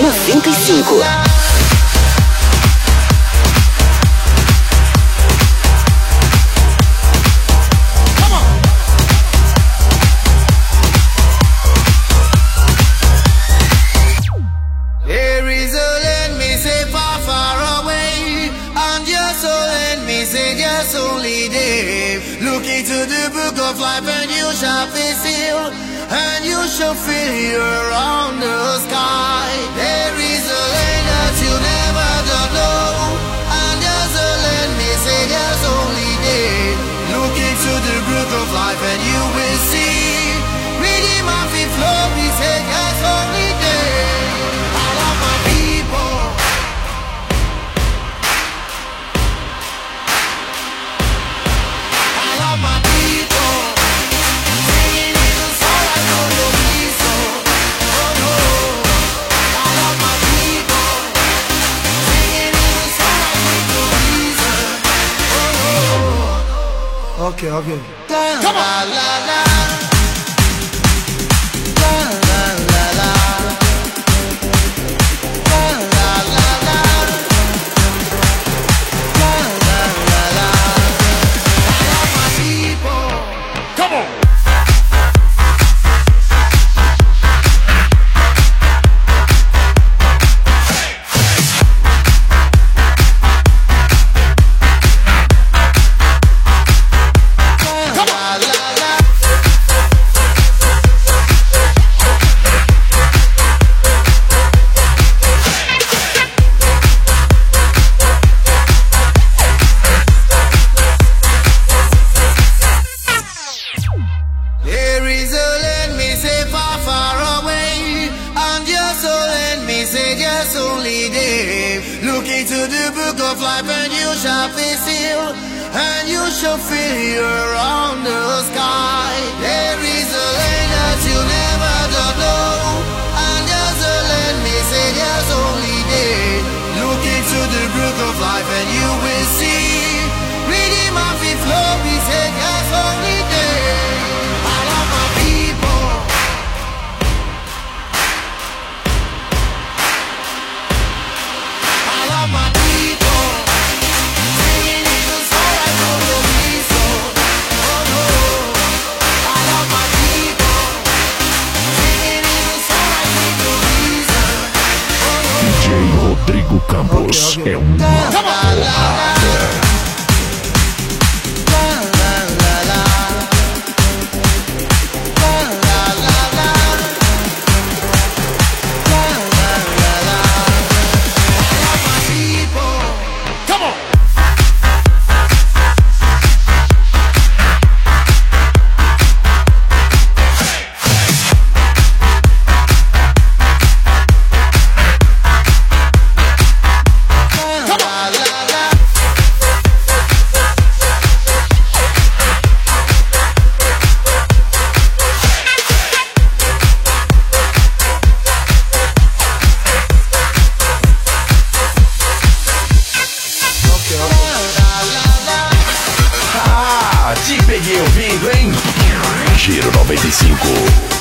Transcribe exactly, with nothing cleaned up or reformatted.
noventa e cinco. Life and you shall be sealed, and you shall feel around the sky. There is a land that you never don't know, and there's a land they say there's only day. Look into the book of life and you will see. Redeem of the flow, we say there's only day. I love my people. I love my people. Okay, okay. Come on. La, la, la. La, la, la, la. La, la, la, la. La, la, la, la. I love my people. Come on. Feel around the sky. There is a land that you never don't know, and there's a land they say there's only day. Look into the book of life and you will see. Redeem of the flow, we say there's only day. I love my people. I love my people. Rodrigo Campos é uma porrada. Te peguei ouvindo, hein? Giro noventa e cinco.